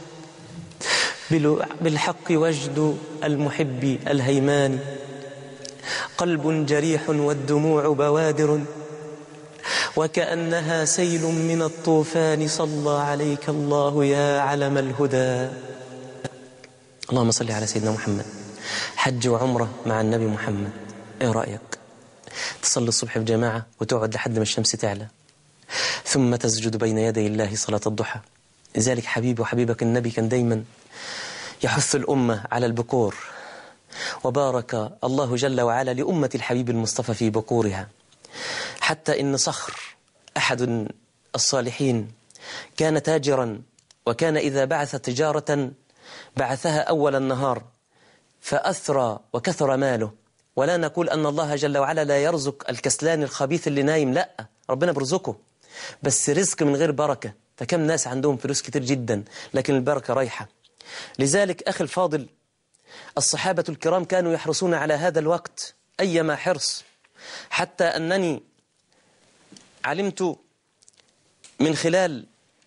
بالحق وجد المحب الهيمان. قلب جريح والدموع بوادر وكأنها سيل من الطوفان. صلى عليك الله يا علم الهدى. اللهم صل على سيدنا محمد. حج وعمرة مع النبي محمد. ايه رأيك؟ تصلي الصبح في جماعة وتقعد لحد ما الشمس تعلى ثم تسجد بين يدي الله صلاة الضحى. لذلك حبيبي وحبيبك النبي كان دايما يحث الأمة على البكور، وبارك الله جل وعلا لأمة الحبيب المصطفى في بكورها، حتى إن صخر أحد الصالحين كان تاجرا، وكان إذا بعث تجارة بعثها أول النهار فأثرى وكثر ماله. ولا نقول أن الله جل وعلا لا يرزق الكسلان الخبيث اللي نايم، لا، ربنا برزقه، بس رزق من غير بركة. فكم ناس عندهم فلوس كتير جدا لكن البركة رايحة. لذلك أخي الفاضل، الصحابة الكرام كانوا يحرصون على هذا الوقت أيما حرص، حتى أنني علمت من خلال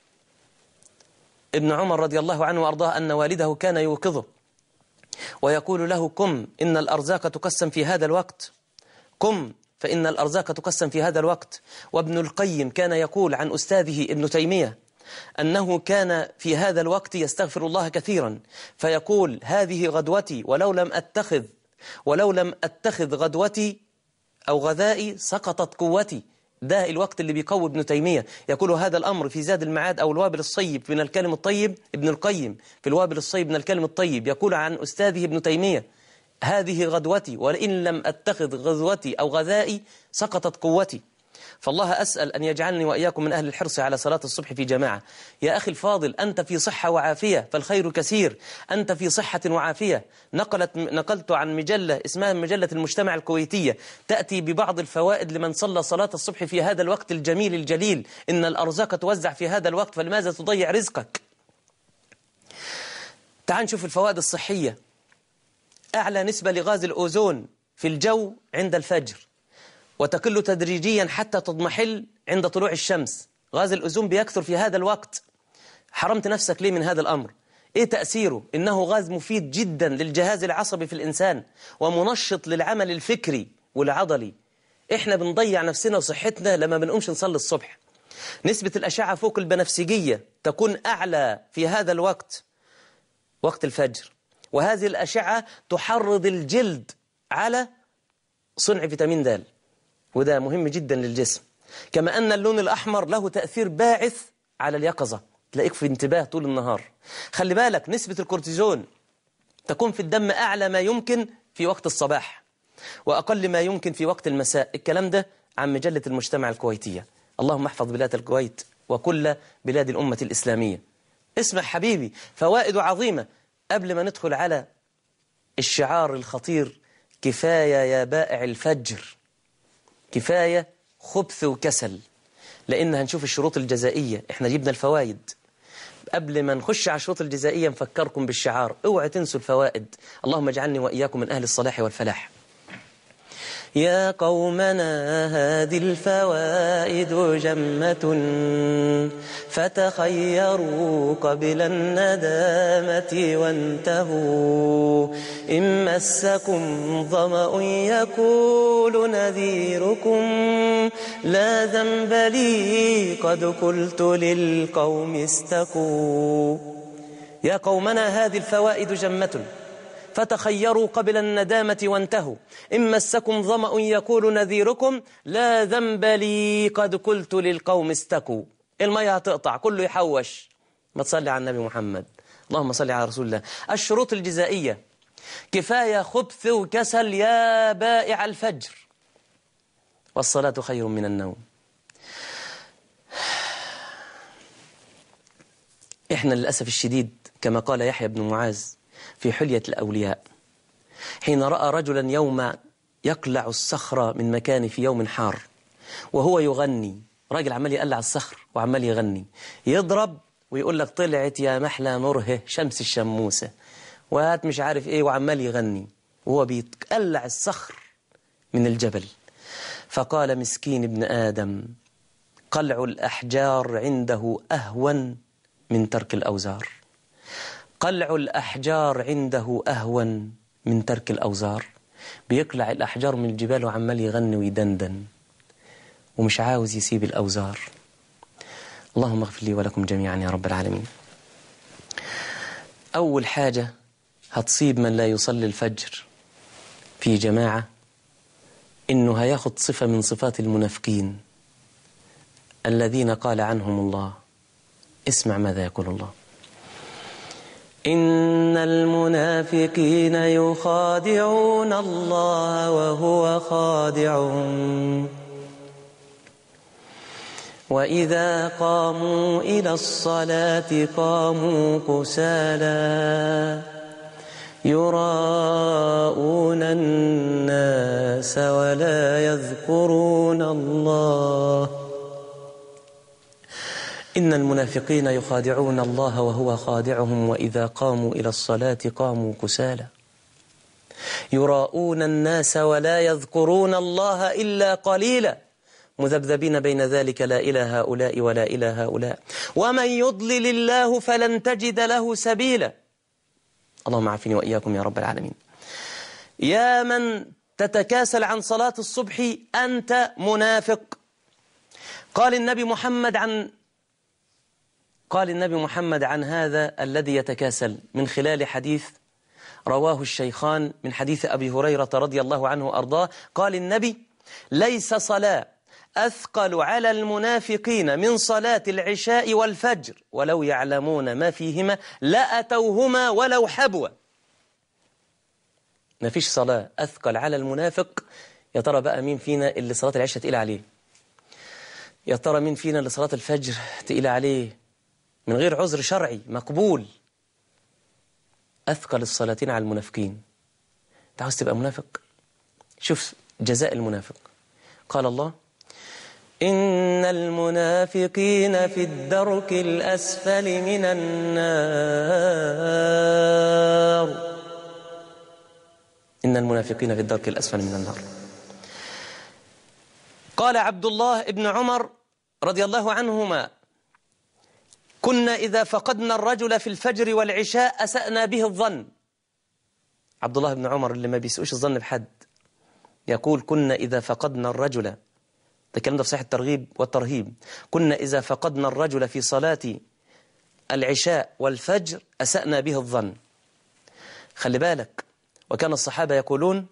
ابن عمر رضي الله عنه وأرضاه أن والده كان يوقظه ويقول له: قم إن الأرزاق تقسم في هذا الوقت، قم فإن الأرزاق تقسم في هذا الوقت. وابن القيم كان يقول عن أستاذه ابن تيمية أنه كان في هذا الوقت يستغفر الله كثيرا، فيقول: هذه غدوتي ولو لم أتخذ ولو لم أتخذ غدوتي أو غذائي سقطت قوتي. ده الوقت اللي بيقوي ابن تيمية. يقول هذا الأمر في زاد المعاد أو الوابل الصيب من الكلم الطيب. ابن القيم في الوابل الصيب من الكلم الطيب يقول عن أستاذه ابن تيمية: هذه غدوتي ولئن لم أتخذ غزوتي أو غذائي سقطت قوتي. فالله أسأل أن يجعلني وإياكم من أهل الحرص على صلاة الصبح في جماعة. يا أخي الفاضل، أنت في صحة وعافية فالخير كثير، أنت في صحة وعافية. نقلت نقلت عن مجلة اسمها مجلة المجتمع الكويتية تأتي ببعض الفوائد لمن صلى صلاة الصبح في هذا الوقت الجميل الجليل. إن الأرزاق توزع في هذا الوقت فلماذا تضيع رزقك؟ تعال نشوف الفوائد الصحية. أعلى نسبة لغاز الأوزون في الجو عند الفجر، وتقل تدريجيا حتى تضمحل عند طلوع الشمس. غاز الأوزون بيكثر في هذا الوقت. حرمت نفسك ليه من هذا الأمر؟ إيه تأثيره؟ إنه غاز مفيد جدا للجهاز العصبي في الإنسان ومنشط للعمل الفكري والعضلي. إحنا بنضيع نفسنا وصحتنا لما بنقومش نصلي الصبح. نسبة الأشعة فوق البنفسجية تكون أعلى في هذا الوقت، وقت الفجر، وهذه الأشعة تحرض الجلد على صنع فيتامين د، وده مهم جدا للجسم. كما أن اللون الأحمر له تأثير باعث على اليقظة، تلاقيك في انتباه طول النهار. خلي بالك، نسبة الكورتيزون تكون في الدم أعلى ما يمكن في وقت الصباح وأقل ما يمكن في وقت المساء. الكلام ده عن مجلة المجتمع الكويتية. اللهم احفظ بلاد الكويت وكل بلاد الأمة الإسلامية. اسمع حبيبي، فوائد عظيمة. قبل ما ندخل على الشعار الخطير كفاية يا بائع الفجر، كفاية خبث وكسل، لأن هنشوف الشروط الجزائية. احنا جبنا الفوائد. قبل ما نخش على الشروط الجزائية نفكركم بالشعار، اوعى تنسوا الفوائد. اللهم اجعلني وإياكم من أهل الصلاح والفلاح. يا قومنا هذه الفوائد جمة، فتخيروا قبل الندامة وانتهوا. إن مسكم ظمأ يقول نذيركم، لا ذنب لي قد قلت للقوم استكوا. يا قومنا هذه الفوائد جمة، فتخيروا قبل الندامة وانتهوا. إن مسكم ظمأ يقول نذيركم، لا ذنب لي قد قلت للقوم استكوا. المية هتقطع، كله يحوش. ما تصلي على النبي محمد، اللهم صل على رسول الله. الشروط الجزائية: كفاية خبث وكسل يا بائع الفجر، والصلاة خير من النوم. إحنا للأسف الشديد كما قال يحيى بن معاذ في حلية الأولياء، حين رأى رجلا يوم يقلع الصخرة من مكان في يوم حار وهو يغني، راجل عمال يقلع الصخر وعمال يغني، يضرب ويقول لك طلعت يا محلى نوره شمس الشموسة وهات مش عارف ايه، وعمال يغني وهو بيتقلع الصخر من الجبل. فقال مسكين ابن آدم، قلع الأحجار عنده أهون من ترك الأوزار. قلع الأحجار عنده أهون من ترك الأوزار. بيقلع الأحجار من الجبال وعمال يغني ويدندن ومش عاوز يسيب الأوزار. اللهم اغفر لي ولكم جميعا يا رب العالمين. أول حاجة هتصيب من لا يصلي الفجر في جماعة، إنه هياخد صفة من صفات المنافقين الذين قال عنهم الله. اسمع ماذا يقول الله: إن المنافقين يخادعون الله وهو خادعهم، وإذا قاموا إلى الصلاة قاموا كسالى يراءون الناس ولا يذكرون الله. إن المنافقين يخادعون الله وهو خادعهم، وإذا قاموا إلى الصلاة قاموا كسالى يراءون الناس ولا يذكرون الله إلا قليلا، مذبذبين بين ذلك لا إلى هؤلاء ولا إلى هؤلاء، ومن يضلل الله فلن تجد له سبيلا. اللهم عافني وإياكم يا رب العالمين. يا من تتكاسل عن صلاة الصبح أنت منافق. قال النبي محمد عن قال النبي محمد عن هذا الذي يتكاسل من خلال حديث رواه الشيخان من حديث أبي هريرة رضي الله عنه وأرضاه. قال النبي: ليس صلاة أثقل على المنافقين من صلاة العشاء والفجر، ولو يعلمون ما فيهما لأتوهما ولو حبوا. ما فيش صلاة أثقل على المنافق. يا ترى بقى مين فينا اللي صلاة العشاء تقيل عليه؟ يا ترى مين فينا اللي صلاة الفجر تقيل عليه من غير عذر شرعي مقبول؟ أثقل الصلاتين على المنافقين. أنت عاوز تبقى منافق؟ شوف جزاء المنافق. قال الله: إن المنافقين في الدرك الأسفل من النار. إن المنافقين في الدرك الأسفل من النار. قال عبد الله ابن عمر رضي الله عنهما: كنا إذا فقدنا الرجل في الفجر والعشاء أسأنا به الظن. عبد الله بن عمر اللي ما بيسؤش الظن بحد يقول: كنا إذا فقدنا الرجل، ده الكلام ده في صحيح الترغيب والترهيب، كنا إذا فقدنا الرجل في صلاة العشاء والفجر أسأنا به الظن. خلي بالك، وكان الصحابة يقولون: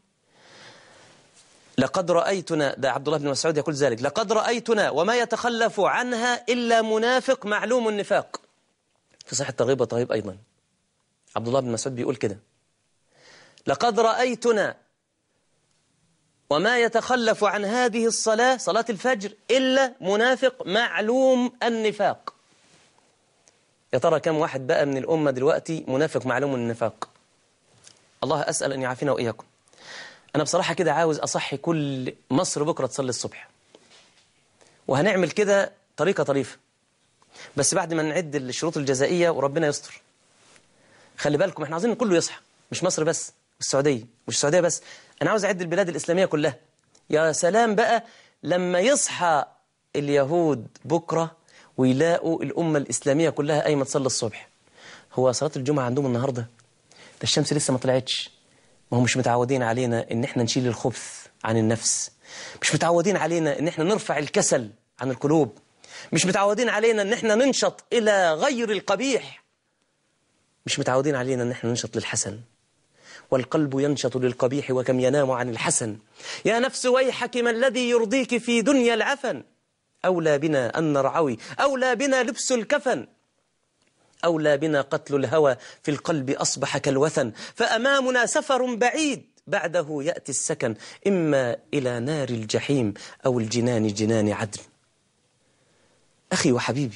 لقد رأيتنا، ده عبد الله بن مسعود يقول ذلك، لقد رأيتنا وما يتخلف عنها إلا منافق معلوم النفاق. في صحيح الترغيب والترهيب أيضا عبد الله بن مسعود بيقول كده: لقد رأيتنا وما يتخلف عن هذه الصلاة، صلاة الفجر، إلا منافق معلوم النفاق. يا ترى كم واحد بقى من الأمة دلوقتي منافق معلوم النفاق؟ الله أسأل أن يعافينا وإياكم. أنا بصراحة كده عاوز أصحي كل مصر بكرة تصلي الصبح، وهنعمل كده طريقة طريفة، بس بعد ما نعد الشروط الجزائية وربنا يستر. خلي بالكم احنا عاوزين كله يصحى، مش مصر بس، والسعودية مش السعودية بس، أنا عاوز أعد البلاد الإسلامية كلها. يا سلام بقى لما يصحى اليهود بكرة ويلاقوا الأمة الإسلامية كلها قايمة تصلي الصبح. هو صلاة الجمعة عندهم النهاردة؟ ده الشمس لسه ما طلعتش. ما هم مش متعودين علينا إن احنا نشيل الخبث عن النفس، مش متعودين علينا إن احنا نرفع الكسل عن القلوب، مش متعودين علينا إن احنا ننشط إلى غير القبيح، مش متعودين علينا إن احنا ننشط للحسن. والقلب ينشط للقبيح وكم ينام عن الحسن. يا نفس ويحك ما الذي يرضيك في دنيا العفن. أولى بنا أن نرعوي، أولى بنا لبس الكفن، أولى بنا قتل الهوى في القلب أصبح كالوثن. فأمامنا سفر بعيد بعده يأتي السكن، إما إلى نار الجحيم أو الجنان جنان عدن. أخي وحبيبي،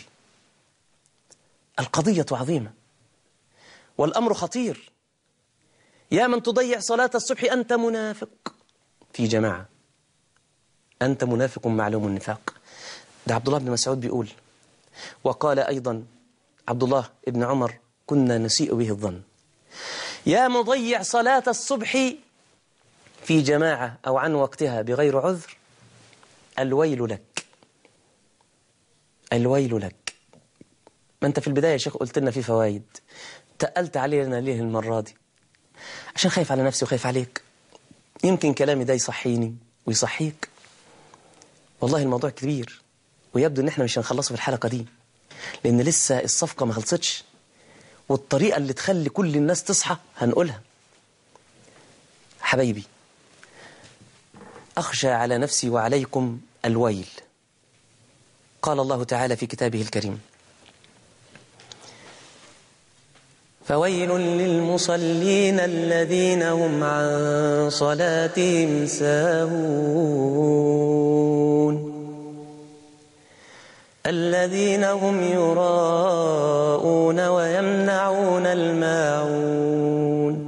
القضية عظيمة والأمر خطير. يا من تضيع صلاة الصبح أنت منافق في جماعة، أنت منافق معلوم النفاق. ده عبد الله بن مسعود بيقول، وقال أيضا عبد الله بن عمر كنا نسيء به الظن. يا مضيع صلاة الصبح في جماعة أو عن وقتها بغير عذر، الويل لك، الويل لك. ما أنت في البداية يا شيخ قلت لنا في فوائد، تقلت علينا ليه المرة دي؟ عشان خايف على نفسي وخايف عليك. يمكن كلامي ده يصحيني ويصحيك. والله الموضوع كبير، ويبدو ان احنا مش هنخلصه في الحلقة دي، لان لسه الصفقة ما خلصتش، والطريقة اللي تخلي كل الناس تصحى هنقولها. حبايبي، أخشى على نفسي وعليكم الويل. قال الله تعالى في كتابه الكريم: فويل للمصلين الذين هم عن صلاتهم ساهون الذين هم يراءون ويمنعون الماعون.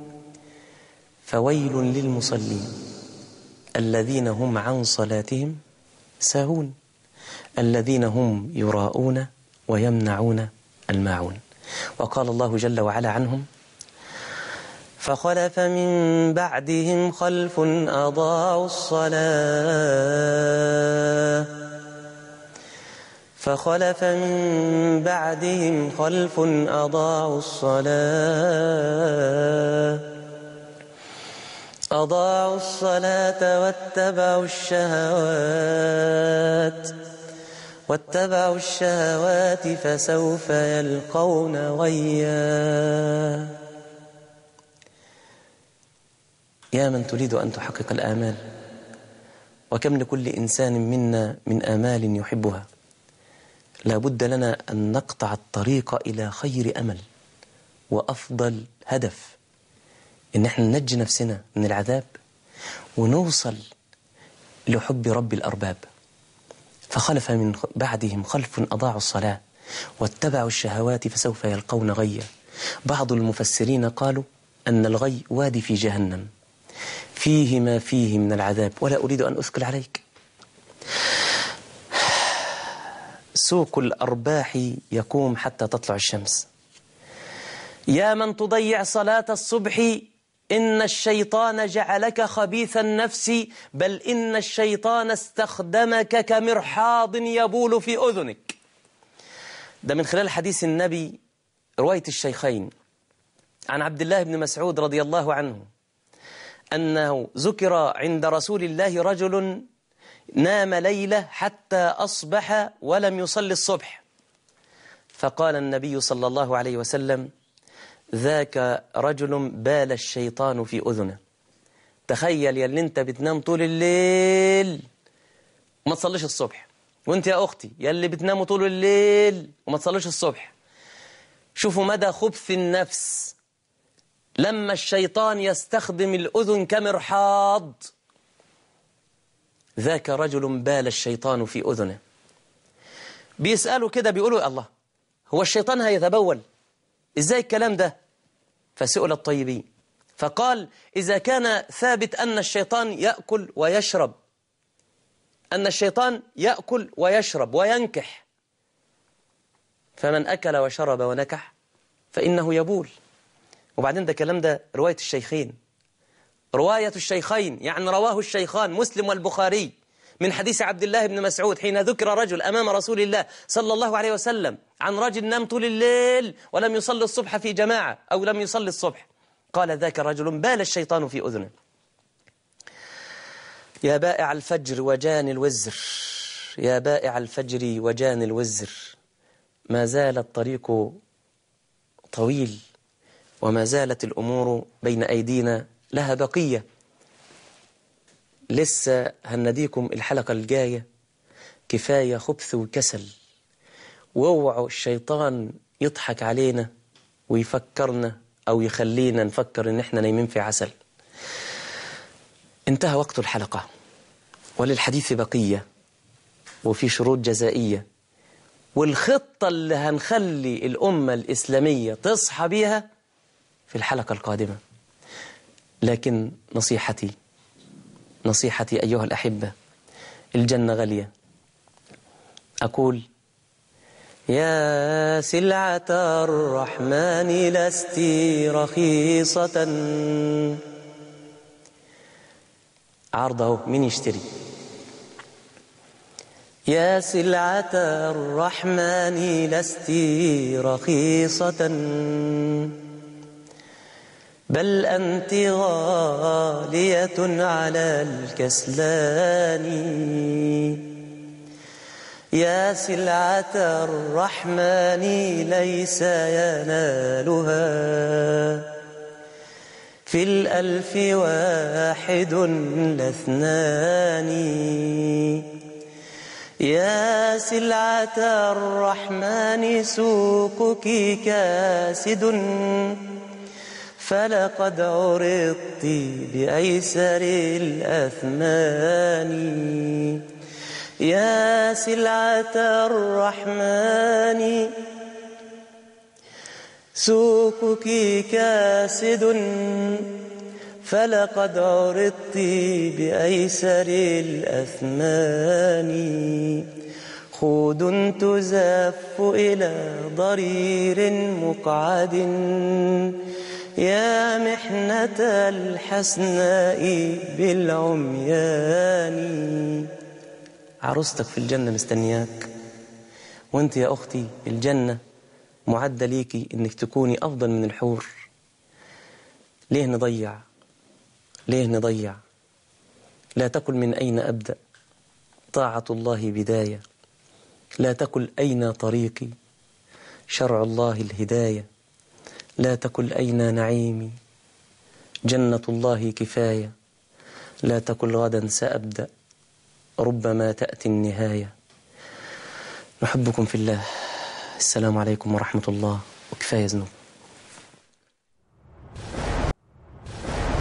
فويل للمصلين الذين هم عن صلاتهم ساهون الذين هم يراءون ويمنعون الماعون. وقال الله جل وعلا عنهم: فخلف من بعدهم خلف أضاعوا الصلاة فخلف من بعدهم خلف أضاعوا الصلاة أضاعوا الصلاة واتبعوا الشهوات واتبعوا الشهوات فسوف يلقون غيا. يا من تريد أن تحقق الآمال، وكم لكل إنسان منا من آمال يحبها، لا بد لنا أن نقطع الطريق إلى خير أمل وأفضل هدف، إن احنا ننجي نفسنا من العذاب ونوصل لحب رب الأرباب. فخلف من بعدهم خلف أضاعوا الصلاة واتبعوا الشهوات فسوف يلقون غيا. بعض المفسرين قالوا أن الغي وادي في جهنم فيه ما فيه من العذاب، ولا أريد أن أثقل عليك. سوق الأرباح يقوم حتى تطلع الشمس. يا من تضيع صلاة الصبح، إن الشيطان جعلك خبيث النفس، بل إن الشيطان استخدمك كمرحاض يبول في أذنك. ده من خلال حديث النبي رواية الشيخين عن عبد الله بن مسعود رضي الله عنه أنه ذكر عند رسول الله رجل نام ليلة حتى أصبح ولم يصلي الصبح، فقال النبي صلى الله عليه وسلم: ذاك رجل بال الشيطان في أذنه. تخيل يا اللي انت بتنام طول الليل وما تصليش الصبح، وانت يا أختي يا اللي بتنام طول الليل وما تصليش الصبح، شوفوا مدى خبث النفس لما الشيطان يستخدم الأذن كمرحاض. ذاك رجل بال الشيطان في أذنه. بيسألوا كده بيقولوا: الله، هو الشيطان هيتبول؟ إزاي الكلام ده؟ فسئل الطيبين فقال إذا كان ثابت أن الشيطان يأكل ويشرب، أن الشيطان يأكل ويشرب وينكح، فمن أكل وشرب ونكح فإنه يبول. وبعدين ده كلام ده رواية الشيخين، رواية الشيخين يعني رواه الشيخان مسلم والبخاري من حديث عبد الله بن مسعود حين ذكر رجل أمام رسول الله صلى الله عليه وسلم عن رجل نام طول الليل ولم يصلي الصبح في جماعة أو لم يصلي الصبح، قال ذاك رجل بال الشيطان في أذنه. يا بائع الفجر وجان الوزر، يا بائع الفجر وجان الوزر، ما زال الطريق طويل وما زالت الأمور بين أيدينا لها بقية. لسه هنديكم الحلقة الجاية كفاية خبث وكسل، واوعوا الشيطان يضحك علينا ويفكرنا أو يخلينا نفكر إن احنا نايمين في عسل. انتهى وقت الحلقة وللحديث بقية وفي شروط جزائية، والخطة اللي هنخلي الأمة الإسلامية تصحى بيها في الحلقة القادمة. لكن نصيحتي نصيحتي أيها الأحبة، الجنة غالية. أقول يا سلعة الرحمن لست رخيصة، عرضه من يشتري؟ يا سلعة الرحمن لست رخيصة، بل أنت غالية على الكسلان. يا سلعة الرحمن ليس ينالها في الألف واحد لاثنان. يا سلعة الرحمن سوقك كاسد، فلقد عرضت بأيسر الأثمان. يا سلعة الرحمن سوقك كاسد، فلقد عرضت بأيسر الأثمان. خود تزف إلى ضرير مقعد، يا محنة الحسناء بالعميان. عروستك في الجنة مستنياك، وانت يا أختي الجنة معدة ليكي انك تكوني أفضل من الحور. ليه نضيع؟ ليه نضيع؟ لا تقل من أين أبدأ، طاعة الله بداية. لا تقل أين طريقي، شرع الله الهداية. لا تقل أين نعيمي، جنة الله كفاية. لا تقل غدا سأبدأ، ربما تأتي النهاية. نحبكم في الله. السلام عليكم ورحمة الله، وكفاية ذنوب.